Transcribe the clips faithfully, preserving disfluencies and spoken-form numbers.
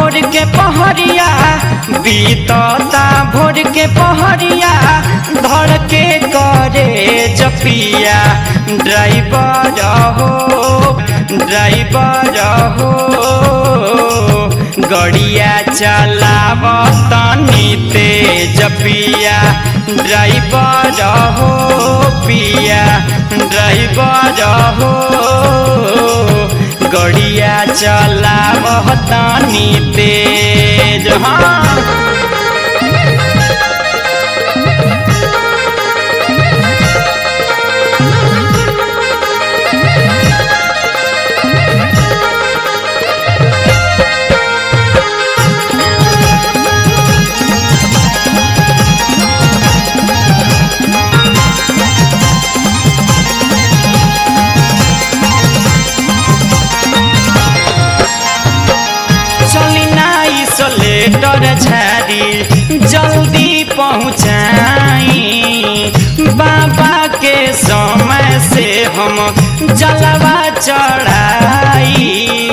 भोर के पहरिया बीतता भोर के पहरिया धड़ के करे जपिया ड्राइवर हो ड्राइवर हो गड़िया चलाव तनी तेज पिया ड्राइवर हो पिया ड्राइवर हो गड़िया चलाव तनी तेज। हाँ लेटर झारी जल्दी पहुँचाई बाबा के समय से हम जलवा चढ़ाई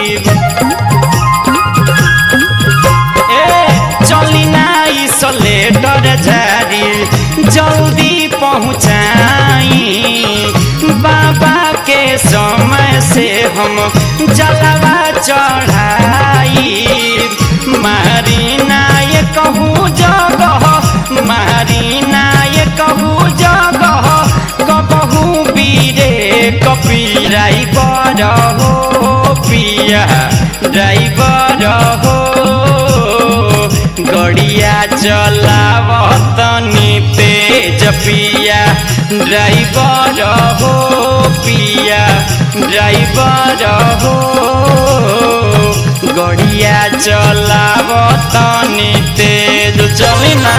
ए चली नाई लेटर झारी जल्दी पहुँचाई बाबा के समय से हम जलवा चढ़ाई मारी नाय कहूँ जगह मारी नाय कहूँ जगह कबहू बीरे कपी ड्राइवर हो पिया ड्राइवर हो गड़िया चलाव तनी तेज पिया ड्राइवर हो पिया ड्राइवर हो गड़िया चलाव तनी तेज चली ना।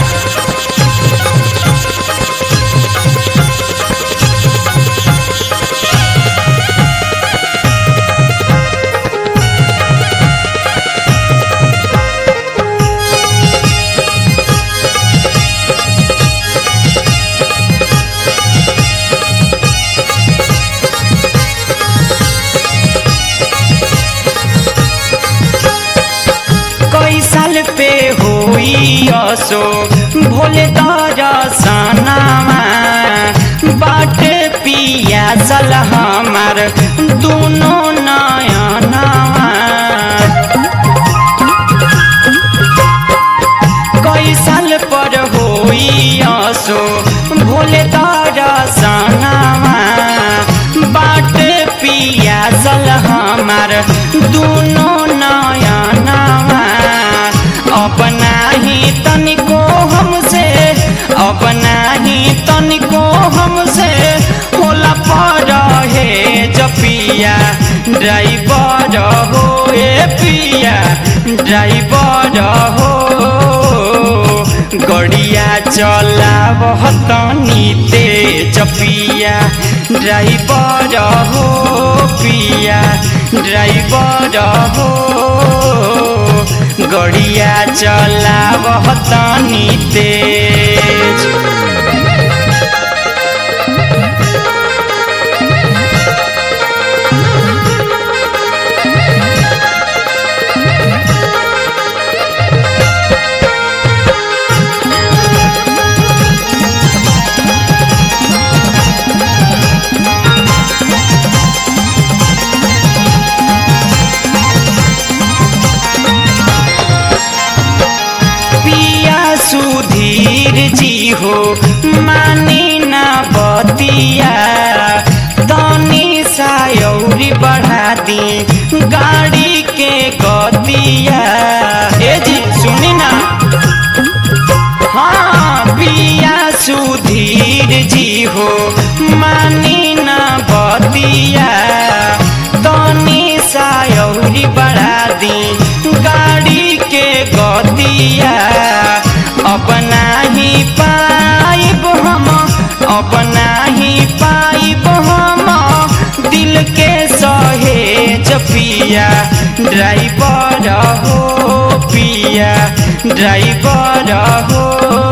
साल पे होई असो भोले दरसनामा बाटे पिया सल हमार दोनों नयनवा कई साल पर होई असो भोले दरसनामा बाटे पिया सल हमार दोनों नयनवा अपना ही तनिको हमसे अपना ही तनिको हमसे होला पर है जपिया ड्राइवर हो ए पिया ड्राइवर हो गड़िया चलाव तनी तेज पिया ड्राइवर हो पिया ड्राइवर हो गड़िया चलाव तनी तेज। सुधीर जी हो मानी ना बतिया तनी सायौरी बढ़ा दी गाड़ी के गतिया ए जी सुनी ना। हाँ पिया सुधीर जी हो मानी ना बतिया तनी सायौरी बढ़ा दी गाड़ी के गतिया अपना ही पाइब हम अपना ही पाइब हम दिल के सहेज पिया ड्राइवर हो पिया ड्राइवर हो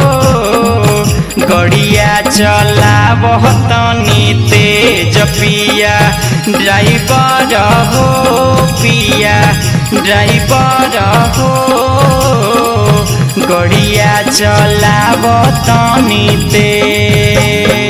गड़िया चलाव तनी तेज पिया ड्राइवर हो पिया ड्राइवर हो गड़िया चलाव तनी तेज।